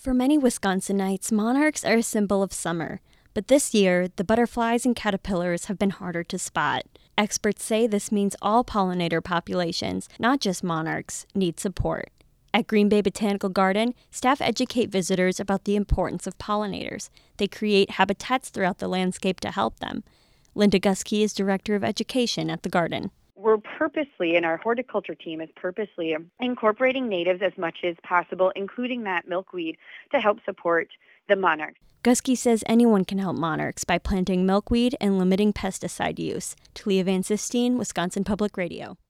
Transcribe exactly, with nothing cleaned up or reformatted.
For many Wisconsinites, monarchs are a symbol of summer. But this year, the butterflies and caterpillars have been harder to spot. Experts say this means all pollinator populations, not just monarchs, need support. At Green Bay Botanical Garden, staff educate visitors about the importance of pollinators. They create habitats throughout the landscape to help them. Linda Guskey is Director of Education at the garden. We're purposely, and our horticulture team is purposely incorporating natives as much as possible, including that milkweed, to help support the monarchs. Guskey says anyone can help monarchs by planting milkweed and limiting pesticide use. Talia Van Sistine, Wisconsin Public Radio.